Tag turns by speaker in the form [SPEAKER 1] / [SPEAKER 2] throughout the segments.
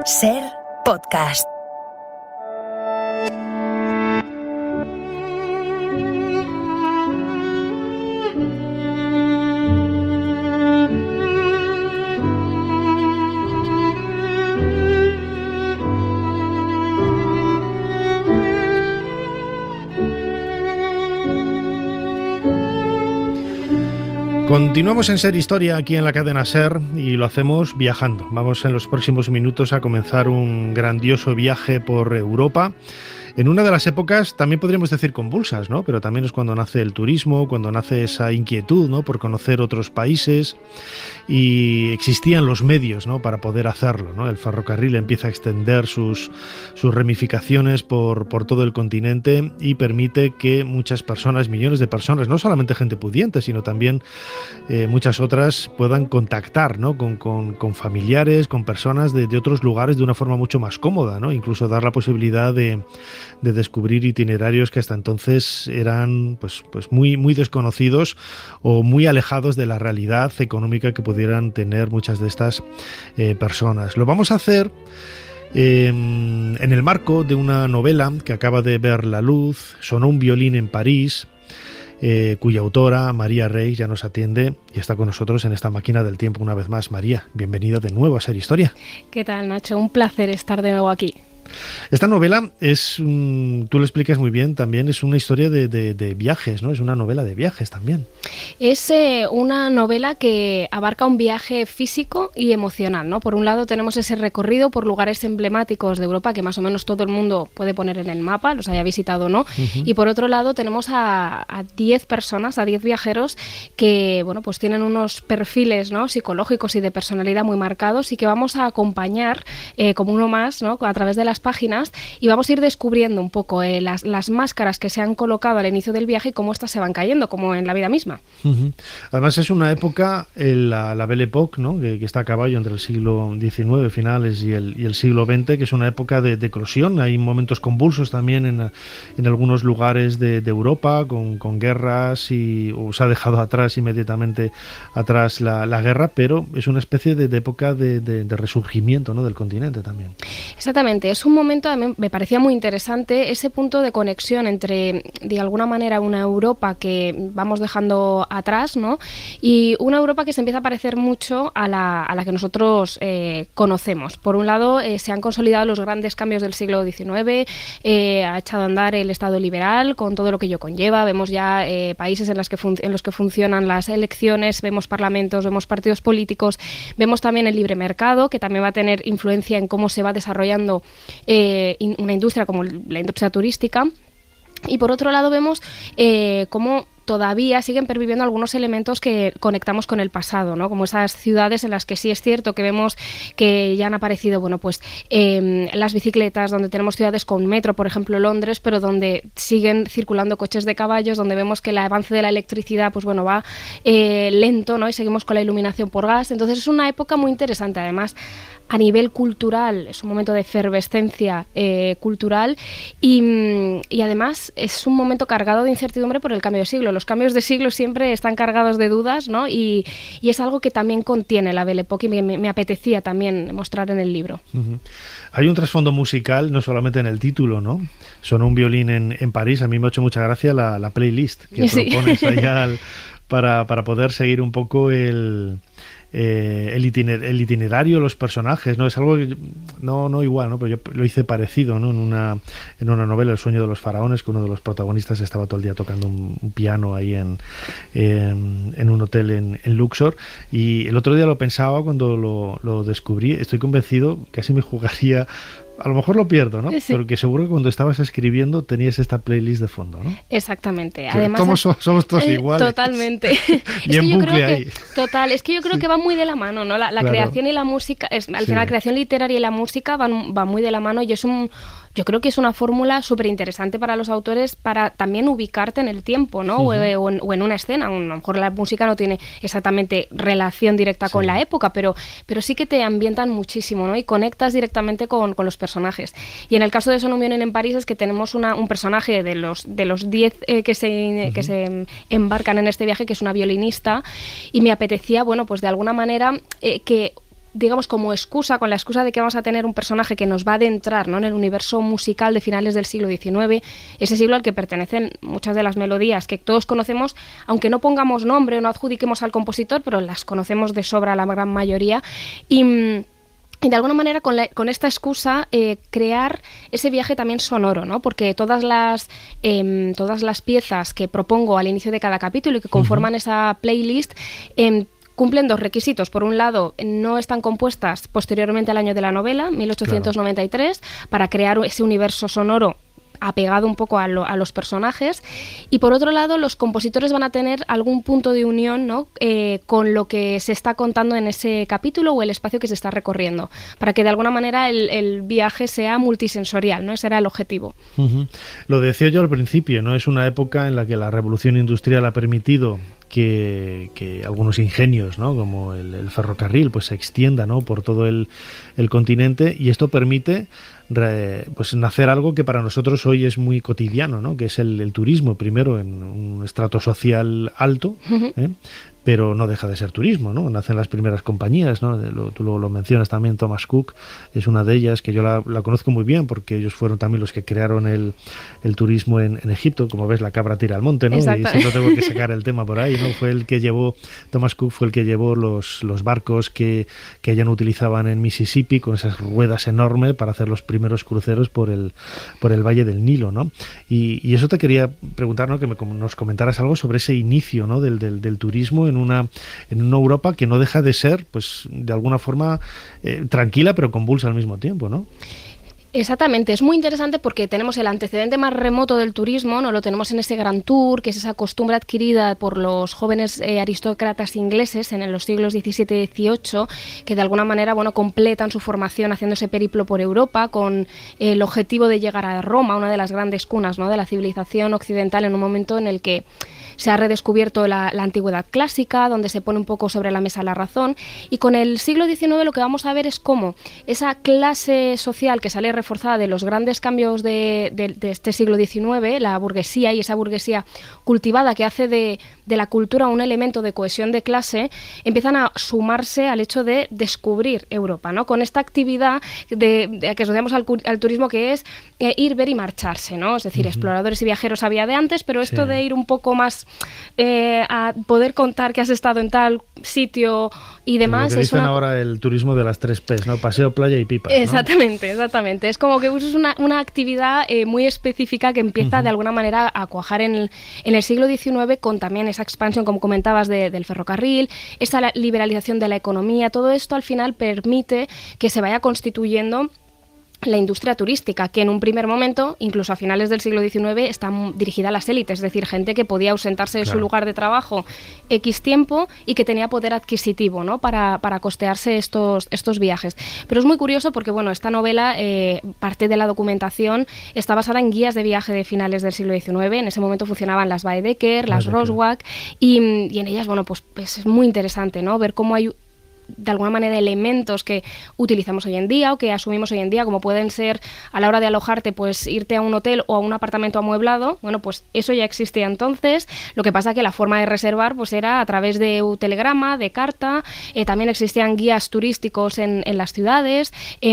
[SPEAKER 1] Ser podcast.
[SPEAKER 2] Continuamos en Ser Historia aquí en la cadena Ser y lo hacemos viajando. Vamos en los próximos minutos a comenzar un grandioso viaje por Europa. En una de las épocas, también podríamos decir convulsas, ¿no? Pero también es cuando nace el turismo, cuando nace esa inquietud, ¿no?, por conocer otros países, y existían los medios, ¿no?, para poder hacerlo, ¿no? El ferrocarril empieza a extender sus ramificaciones por todo el continente y permite que muchas personas, millones de personas, no solamente gente pudiente, sino también muchas otras, puedan contactar, ¿no?, con familiares, con personas de otros lugares de una forma mucho más cómoda, ¿no? Incluso dar la posibilidad de descubrir itinerarios que hasta entonces eran pues muy desconocidos o muy alejados de la realidad económica que pudieran tener muchas de estas personas. Lo vamos a hacer en el marco de una novela que acaba de ver la luz, Sonó un violín en París, cuya autora, María Rey, ya nos atiende y está con nosotros en esta máquina del tiempo una vez más. María, bienvenida de nuevo a Ser Historia.
[SPEAKER 3] ¿Qué tal, Nacho? Un placer estar de nuevo aquí.
[SPEAKER 2] Esta novela es, tú lo explicas muy bien también, es una historia de viajes, ¿no? Es una novela de viajes también.
[SPEAKER 3] Es una novela que abarca un viaje físico y emocional, ¿no? Por un lado tenemos ese recorrido por lugares emblemáticos de Europa que más o menos todo el mundo puede poner en el mapa, los haya visitado o no. Uh-huh. Y por otro lado tenemos a 10 personas, a 10 viajeros que, bueno, pues tienen unos perfiles, ¿no?, psicológicos y de personalidad muy marcados y que vamos a acompañar como uno más, ¿no?, a través de las páginas, y vamos a ir descubriendo un poco las máscaras que se han colocado al inicio del viaje y cómo éstas se van cayendo, como en la vida misma.
[SPEAKER 2] Uh-huh. Además es una época, la Belle Époque, ¿no?, que está a caballo entre el siglo XIX finales y el siglo XX, que es una época de eclosión. Hay momentos convulsos también en algunos lugares de Europa, con guerras, o se ha dejado inmediatamente atrás la guerra, pero es una especie de época de resurgimiento, ¿no?, del continente también.
[SPEAKER 3] Exactamente, es un momento, a mí me parecía muy interesante ese punto de conexión entre, de alguna manera, una Europa que vamos dejando atrás, ¿no?, y una Europa que se empieza a parecer mucho a la que nosotros conocemos. Por un lado, se han consolidado los grandes cambios del siglo XIX, ha echado a andar el Estado liberal con todo lo que ello conlleva. Vemos ya países en los que funcionan las elecciones, vemos parlamentos, vemos partidos políticos, vemos también el libre mercado, que también va a tener influencia en cómo se va desarrollando una industria como la industria turística. Y por otro lado vemos cómo todavía siguen perviviendo algunos elementos que conectamos con el pasado, ¿no?, como esas ciudades en las que sí es cierto que vemos que ya han aparecido, bueno, pues las bicicletas, donde tenemos ciudades con metro, por ejemplo Londres, pero donde siguen circulando coches de caballos, donde vemos que el avance de la electricidad, pues bueno, va lento, ¿no?, y seguimos con la iluminación por gas. Entonces es una época muy interesante. Además, a nivel cultural, es un momento de efervescencia cultural y además es un momento cargado de incertidumbre por el cambio de siglo. Los cambios de siglo siempre están cargados de dudas, ¿no?, y es algo que también contiene la Belle Époque y me apetecía también mostrar en el libro.
[SPEAKER 2] Uh-huh. Hay un trasfondo musical, no solamente en el título, ¿no? Sonó un violín en París. A mí me ha hecho mucha gracia la playlist que propones allá para poder seguir un poco el itinerario, los personajes, ¿no? Es algo que no igual, ¿no? Pero yo lo hice parecido, ¿no?, en una novela, El sueño de los faraones, que uno de los protagonistas estaba todo el día tocando un piano ahí en un hotel en Luxor, y el otro día lo pensaba cuando lo descubrí. Estoy convencido, casi me jugaría. A lo mejor lo pierdo, ¿no? Sí. Pero que seguro que cuando estabas escribiendo tenías esta playlist de fondo, ¿no?
[SPEAKER 3] Exactamente.
[SPEAKER 2] Además, somos todos iguales.
[SPEAKER 3] Totalmente.
[SPEAKER 2] Y en bucle ahí.
[SPEAKER 3] Total, es que yo creo que van muy de la mano, ¿no? La claro. Creación y la música, al final la creación literaria y la música van muy de la mano, y yo creo que es una fórmula súper interesante para los autores para también ubicarte en el tiempo, ¿no? Uh-huh. o en una escena. A lo mejor la música no tiene exactamente relación directa con la época, pero sí que te ambientan muchísimo, ¿no? Y conectas directamente con los personajes. Y en el caso de Sonó un violín en París es que tenemos un personaje de los 10 que se embarcan en este viaje, que es una violinista, y me apetecía, bueno, pues de alguna manera que digamos, como excusa, con la excusa de que vamos a tener un personaje que nos va a adentrar, ¿no?, en el universo musical de finales del siglo XIX, ese siglo al que pertenecen muchas de las melodías que todos conocemos, aunque no pongamos nombre o no adjudiquemos al compositor, pero las conocemos de sobra la gran mayoría. Y de alguna manera con esta excusa crear ese viaje también sonoro, ¿no? Porque todas las piezas que propongo al inicio de cada capítulo y que conforman esa playlist cumplen dos requisitos. Por un lado, no están compuestas posteriormente al año de la novela, 1893, para crear ese universo sonoro apegado un poco a los personajes, y por otro lado los compositores van a tener algún punto de unión, ¿no?, con lo que se está contando en ese capítulo o el espacio que se está recorriendo, para que de alguna manera el viaje sea multisensorial, ¿no? Ese era el objetivo.
[SPEAKER 2] Lo decía yo al principio, ¿no? Es una época en la que la revolución industrial ha permitido que algunos ingenios, ¿no?, como el ferrocarril, pues se extienda, ¿no?, por todo el continente, y esto permite pues nacer algo que para nosotros hoy es muy cotidiano, ¿no?, que es el turismo, primero en un estrato social alto, pero no deja de ser turismo, ¿no? Nacen las primeras compañías, ¿no? Tú lo mencionas también, Thomas Cook es una de ellas, que yo la conozco muy bien porque ellos fueron también los que crearon el turismo en Egipto. Como ves, la cabra tira al monte, ¿no?
[SPEAKER 3] Exacto.
[SPEAKER 2] Y si no tengo que sacar el tema por ahí, ¿no? Thomas Cook fue el que llevó los barcos que ya no utilizaban en Mississippi, con esas ruedas enormes para hacer los primeros cruceros por el Valle del Nilo, ¿no? Y eso te quería preguntar, ¿no?, que nos comentaras algo sobre ese inicio, ¿no?, del turismo en una Europa que no deja de ser, pues, de alguna forma tranquila pero convulsa al mismo tiempo, ¿no?
[SPEAKER 3] Exactamente, es muy interesante porque tenemos el antecedente más remoto del turismo, ¿no? Lo tenemos en ese Grand Tour, que es esa costumbre adquirida por los jóvenes aristócratas ingleses en los siglos XVII y XVIII, que de alguna manera, bueno, completan su formación haciendo ese periplo por Europa con el objetivo de llegar a Roma, una de las grandes cunas, ¿no?, de la civilización occidental, en un momento en el que se ha redescubierto la antigüedad clásica, donde se pone un poco sobre la mesa la razón, y con el siglo XIX lo que vamos a ver es cómo esa clase social que sale reforzada de los grandes cambios de este siglo XIX, la burguesía, y esa burguesía cultivada que hace de la cultura un elemento de cohesión de clase, empiezan a sumarse al hecho de descubrir Europa, ¿no?, con esta actividad que asociamos al turismo, que es ir, ver y marcharse, ¿no? Es decir, exploradores y viajeros había de antes, pero esto de ir un poco más a poder contar que has estado en tal sitio y demás.
[SPEAKER 2] Lo que dicen ahora el turismo de las 3 P's, ¿no? Paseo, playa y pipas, ¿no?
[SPEAKER 3] Exactamente. Es como que es una actividad muy específica que empieza de alguna manera a cuajar en el siglo XIX, con también esa expansión, como comentabas, del ferrocarril, esa liberalización de la economía. Todo esto al final permite que se vaya constituyendo la industria turística, que en un primer momento, incluso a finales del siglo XIX, está dirigida a las élites, es decir, gente que podía ausentarse de su lugar de trabajo X tiempo y que tenía poder adquisitivo, ¿no?, para costearse estos viajes. Pero es muy curioso porque, bueno, esta novela, parte de la documentación, está basada en guías de viaje de finales del siglo XIX. En ese momento funcionaban las Baedeker, las Roswag, y en ellas, bueno, pues es muy interesante, ¿no?, ver cómo hay de alguna manera elementos que utilizamos hoy en día o que asumimos hoy en día, como pueden ser, a la hora de alojarte, pues irte a un hotel o a un apartamento amueblado. Bueno, pues eso ya existía entonces. Lo que pasa que la forma de reservar pues era a través de un telegrama, de carta. También existían guías turísticos en las ciudades.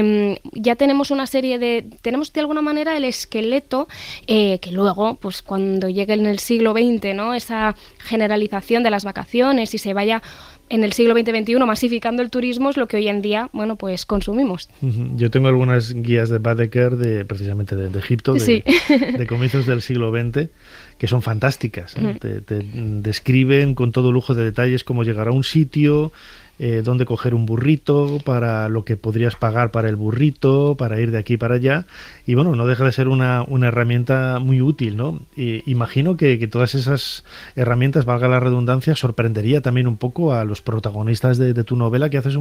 [SPEAKER 3] Ya tenemos una serie tenemos de alguna manera el esqueleto que luego, pues cuando llegue en el siglo XX, ¿no?, esa generalización de las vacaciones y se vaya en el siglo XX-XXI masificando el turismo, es lo que hoy en día, bueno, pues consumimos.
[SPEAKER 2] Yo tengo algunas guías de Baedeker precisamente de Egipto, de comienzos del siglo XX, que son fantásticas. Te describen con todo lujo de detalles cómo llegar a un sitio, dónde coger un burrito, para lo que podrías pagar para el burrito, para ir de aquí para allá. Y bueno, no deja de ser una herramienta muy útil, ¿no? Imagino que todas esas herramientas, valga la redundancia, sorprendería también un poco a los protagonistas de tu novela, que haces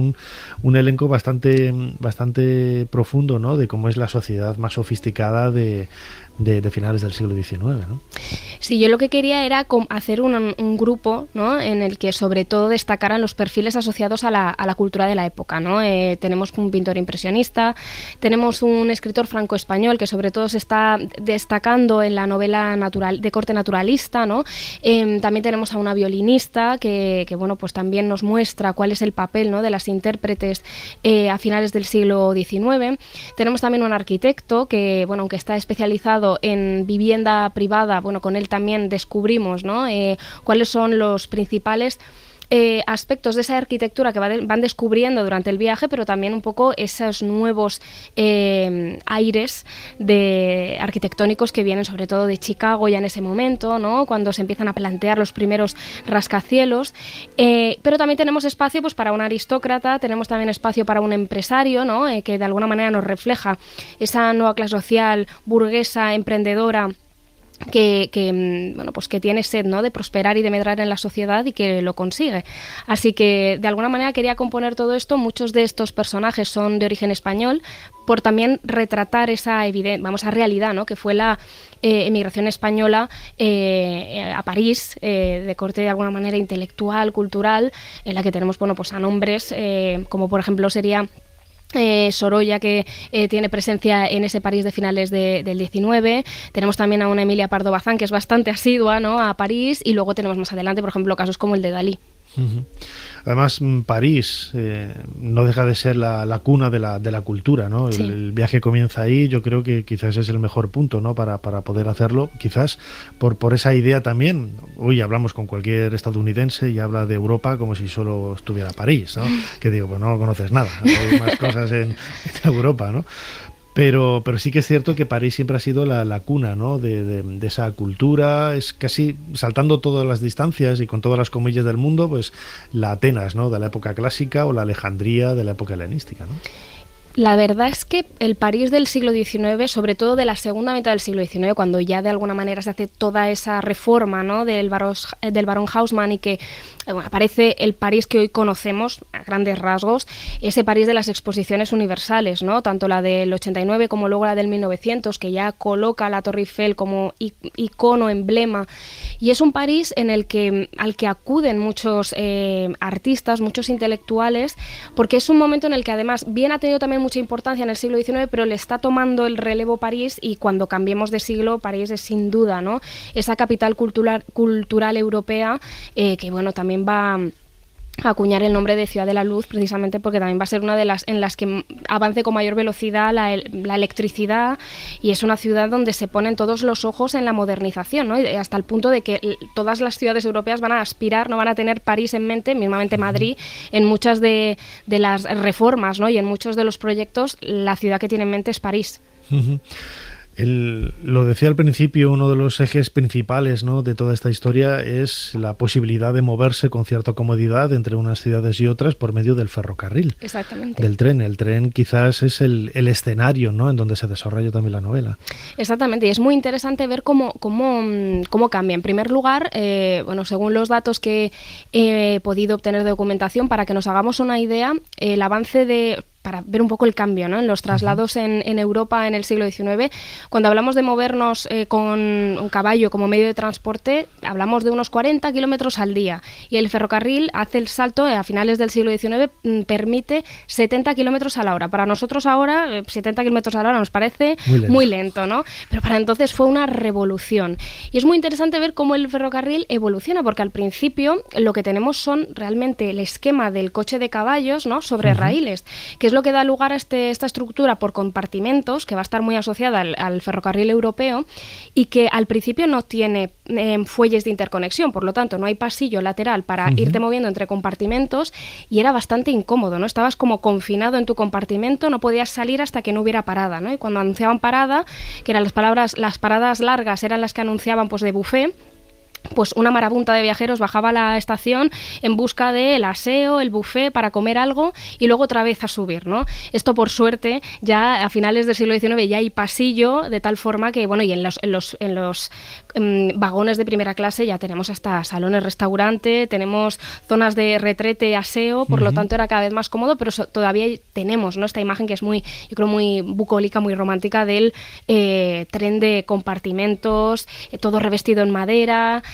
[SPEAKER 2] un elenco bastante profundo, ¿no?, de cómo es la sociedad más sofisticada de finales del siglo XIX, ¿no?
[SPEAKER 3] Sí, yo lo que quería era hacer un grupo, ¿no?, en el que sobre todo destacaran los perfiles estilos asociados a la cultura de la época, ¿no? Tenemos un pintor impresionista, tenemos un escritor franco-español que sobre todo se está destacando en la novela de corte naturalista, ¿no? También tenemos a una violinista que bueno, pues también nos muestra cuál es el papel, ¿no?, de las intérpretes a finales del siglo XIX. Tenemos también un arquitecto que, bueno, aunque está especializado en vivienda privada, bueno, con él también descubrimos, ¿no?, cuáles son los principales aspectos de esa arquitectura que van descubriendo durante el viaje, pero también un poco esos nuevos aires arquitectónicos que vienen sobre todo de Chicago ya en ese momento, ¿no?, cuando se empiezan a plantear los primeros rascacielos. Pero también tenemos espacio, pues, para un aristócrata, tenemos también espacio para un empresario, ¿no?, que de alguna manera nos refleja esa nueva clase social burguesa, emprendedora, que bueno, pues que tiene sed, ¿no?, de prosperar y de medrar en la sociedad y que lo consigue. Así que de alguna manera quería componer todo esto. Muchos de estos personajes son de origen español, por también retratar esa realidad, ¿no?, que fue la emigración española a París, de corte de alguna manera intelectual, cultural, en la que tenemos, bueno, pues a nombres como por ejemplo sería Sorolla, que tiene presencia en ese París de finales del 19. Tenemos también a una Emilia Pardo Bazán, que es bastante asidua, ¿no?, a París, y luego tenemos más adelante, por ejemplo, casos como el de Dalí.
[SPEAKER 2] Uh-huh. Además, París no deja de ser la cuna de la cultura, ¿no?
[SPEAKER 3] Sí.
[SPEAKER 2] El viaje comienza ahí. Yo creo que quizás es el mejor punto, ¿no?, para poder hacerlo. Quizás por esa idea también. Hoy hablamos con cualquier estadounidense y habla de Europa como si solo estuviera París, ¿no? Que digo, pues no conoces nada, ¿no? Hay más cosas en Europa, ¿no? Pero sí que es cierto que París siempre ha sido la cuna, ¿no?, de esa cultura. Es casi, saltando todas las distancias y con todas las comillas del mundo, pues la Atenas, ¿no?, de la época clásica, o la Alejandría de la época helenística, ¿no?
[SPEAKER 3] La verdad es que el París del siglo XIX, sobre todo de la segunda mitad del siglo XIX, cuando ya de alguna manera se hace toda esa reforma, ¿no?, del barón Haussmann, y que aparece el París que hoy conocemos a grandes rasgos, ese París de las exposiciones universales, ¿no?, tanto la del 89 como luego la del 1900, que ya coloca la Torre Eiffel como icono, emblema, y es un París en al que acuden muchos artistas, muchos intelectuales, porque es un momento en el que además bien ha tenido también mucha importancia en el siglo XIX, pero le está tomando el relevo París, y cuando cambiemos de siglo, París es sin duda, ¿no?, esa capital cultural europea, que bueno, también va a acuñar el nombre de Ciudad de la Luz, precisamente porque también va a ser una de las en las que avance con mayor velocidad la electricidad, y es una ciudad donde se ponen todos los ojos en la modernización, ¿no?, y hasta el punto de que todas las ciudades europeas van a aspirar, no van a tener París en mente, mismamente Madrid, en muchas de las reformas, ¿no?, y en muchos de los proyectos la ciudad que tiene en mente es París.
[SPEAKER 2] Uh-huh. Lo decía al principio, uno de los ejes principales, ¿no?, de toda esta historia es la posibilidad de moverse con cierta comodidad entre unas ciudades y otras por medio del ferrocarril.
[SPEAKER 3] Exactamente.
[SPEAKER 2] Del tren. El tren quizás es el escenario, ¿no?, en donde se desarrolla también la novela.
[SPEAKER 3] Exactamente, y es muy interesante ver cómo cambia. En primer lugar, bueno, según los datos que he podido obtener de documentación, para que nos hagamos una idea, el avance para ver un poco el cambio, ¿no?, en los traslados en Europa en el siglo XIX. Cuando hablamos de movernos con un caballo como medio de transporte, hablamos de unos 40 kilómetros al día. Y el ferrocarril hace el salto a finales del siglo XIX, permite 70 kilómetros a la hora. Para nosotros ahora, 70 kilómetros a la hora nos parece muy lento, ¿no? Pero para entonces fue una revolución. Y es muy interesante ver cómo el ferrocarril evoluciona, porque al principio lo que tenemos son realmente el esquema del coche de caballos, ¿no?, sobre raíles, que es lo que da lugar a esta estructura por compartimentos, que va a estar muy asociada al ferrocarril europeo, y que al principio no tiene fuelles de interconexión, por lo tanto no hay pasillo lateral para irte moviendo entre compartimentos, y era bastante incómodo, ¿no? Estabas como confinado en tu compartimento, no podías salir hasta que no hubiera parada, ¿no? Y cuando anunciaban parada, que eran las paradas largas eran las que anunciaban, pues, de buffet, pues una marabunta de viajeros bajaba a la estación en busca del aseo, el buffet para comer algo, y luego otra vez a subir, ¿no? Esto, por suerte, ya a finales del siglo XIX ya hay pasillo, de tal forma que, bueno, y en los vagones de primera clase ya tenemos hasta salones restaurante, tenemos zonas de retrete, aseo, por lo tanto era cada vez más cómodo, pero todavía tenemos, ¿no?, esta imagen que es muy, yo creo, muy bucólica, muy romántica del tren de compartimentos, todo revestido en madera,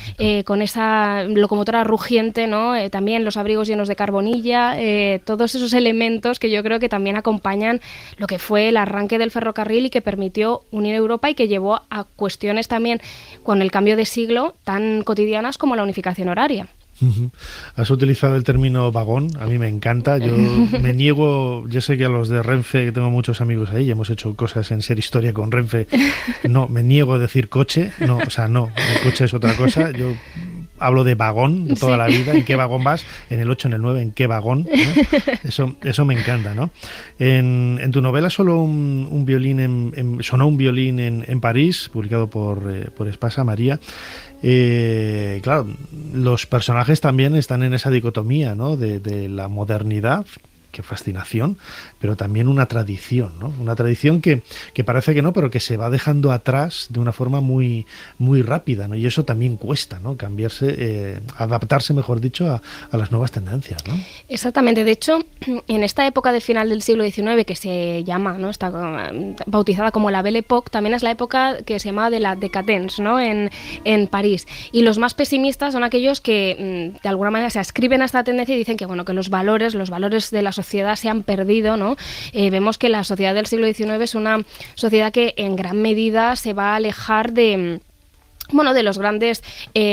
[SPEAKER 3] con esa locomotora rugiente, ¿no? También los abrigos llenos de carbonilla, todos esos elementos que yo creo que también acompañan lo que fue el arranque del ferrocarril y que permitió unir Europa y que llevó a cuestiones también con el cambio de siglo tan cotidianas como la unificación horaria.
[SPEAKER 2] Has utilizado el término vagón, a mí me encanta, yo me niego, yo sé que a los de Renfe, que tengo muchos amigos ahí, y hemos hecho cosas en Ser Historia con Renfe, no, me niego a decir coche, no, o sea, no, el coche es otra cosa, yo hablo de vagón de toda la vida, ¿en qué vagón vas? En el 8, en el 9, ¿en qué vagón? ¿No? Eso me encanta, ¿no? En tu novela sonó un violín en París, publicado por Espasa, María. Claro, los personajes también están en esa dicotomía, ¿no? de la modernidad, qué fascinación, pero también una tradición, ¿no? Una tradición que parece que no, pero que se va dejando atrás de una forma muy, muy rápida, ¿no? Y eso también cuesta, ¿no? Cambiarse, adaptarse, mejor dicho, a las nuevas tendencias, ¿no?
[SPEAKER 3] Exactamente. De hecho, en esta época de final del siglo XIX, que se llama, ¿no? Está bautizada como la Belle Époque, también es la época que se llama de la décadence, ¿no? En París. Y los más pesimistas son aquellos que, de alguna manera, se ascriben a esta tendencia y dicen que, bueno, que los valores de la sociedad se han perdido, ¿no? Vemos que la sociedad del siglo XIX es una sociedad que en gran medida se va a alejar de los grandes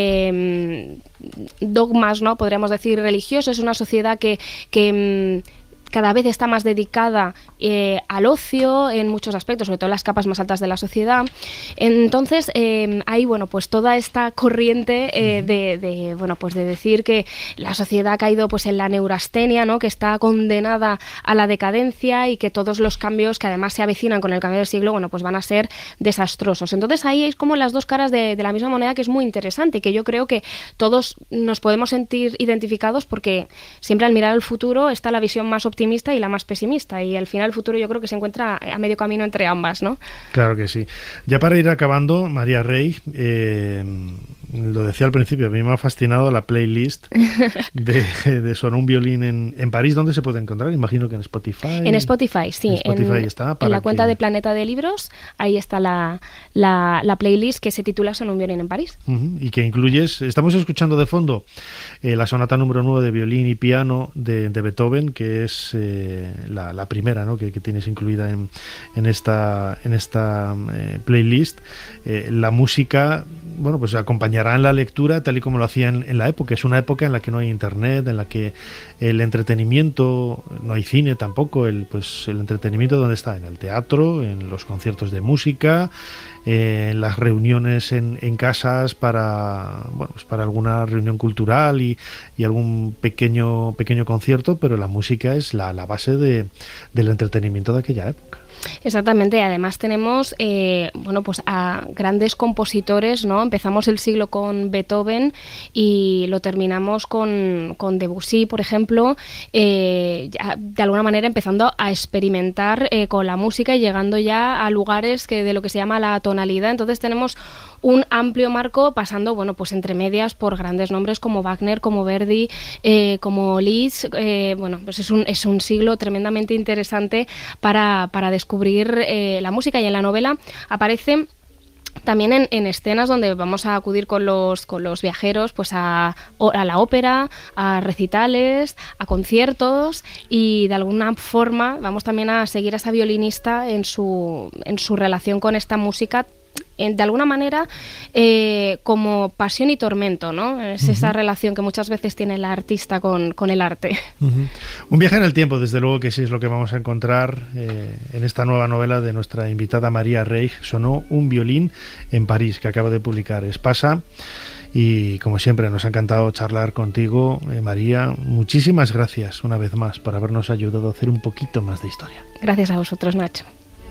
[SPEAKER 3] dogmas, ¿no? Podríamos decir religiosos. Es una sociedad que cada vez está más dedicada al ocio en muchos aspectos, sobre todo en las capas más altas de la sociedad. Entonces, hay, pues toda esta corriente de decir que la sociedad ha caído pues en la neurastenia, ¿no? Que está condenada a la decadencia y que todos los cambios que además se avecinan con el cambio del siglo, pues van a ser desastrosos. Entonces, ahí es como las dos caras de la misma moneda, que es muy interesante y que yo creo que todos nos podemos sentir identificados, porque siempre al mirar al futuro está la visión más optimista y la más pesimista, y al final el futuro yo creo que se encuentra a medio camino entre ambas, ¿no?
[SPEAKER 2] Claro que sí. Ya para ir acabando, María Rey, lo decía al principio, a mí me ha fascinado la playlist de Sonó un violín en París. ¿Dónde se puede encontrar? Imagino que en Spotify.
[SPEAKER 3] En Spotify, sí.
[SPEAKER 2] En Spotify está.
[SPEAKER 3] En la cuenta de Planeta de Libros, ahí está la playlist que se titula Sonó un violín en París.
[SPEAKER 2] Y que incluyes, estamos escuchando de fondo la sonata número 9 de violín y piano de Beethoven, que es la primera, ¿no? que tienes incluida en esta playlist. La música, pues acompañará en la lectura tal y como lo hacían en la época. Es una época en la que no hay internet, en la que el entretenimiento, no hay cine tampoco, el entretenimiento, ¿dónde está? En el teatro, en los conciertos de música, en las reuniones en casas para alguna reunión cultural y algún pequeño concierto, pero la música es la base del entretenimiento de aquella época.
[SPEAKER 3] Exactamente, además tenemos a grandes compositores, ¿no? Empezamos el siglo con Beethoven y lo terminamos con Debussy, por ejemplo, de alguna manera empezando a experimentar con la música y llegando ya a lugares de lo que se llama la tonalidad. Entonces tenemos un amplio marco pasando, entre medias por grandes nombres como Wagner, como Verdi, como Liszt. Es un siglo tremendamente interesante para descubrir la música, y en la novela aparece también en escenas donde vamos a acudir con los viajeros pues a la ópera, a recitales, a conciertos, y de alguna forma vamos también a seguir a esa violinista en su relación con esta música, de alguna manera como pasión y tormento, ¿no? Es esa relación que muchas veces tiene el artista con el arte.
[SPEAKER 2] Un viaje en el tiempo, desde luego que sí es lo que vamos a encontrar en esta nueva novela de nuestra invitada María Rey, Sonó un violín en París, que acaba de publicar Espasa. Y como siempre nos ha encantado charlar contigo, María. Muchísimas gracias una vez más por habernos ayudado a hacer un poquito más de historia.
[SPEAKER 3] Gracias a vosotros, Nacho.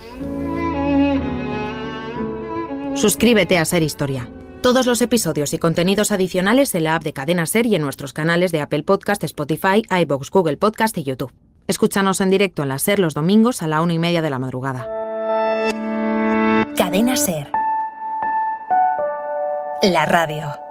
[SPEAKER 1] Suscríbete a Ser Historia. Todos los episodios y contenidos adicionales en la app de Cadena Ser y en nuestros canales de Apple Podcast, Spotify, iVoox, Google Podcast y YouTube. Escúchanos en directo en la Ser los domingos a la 1:30 de la madrugada. Cadena Ser. La radio.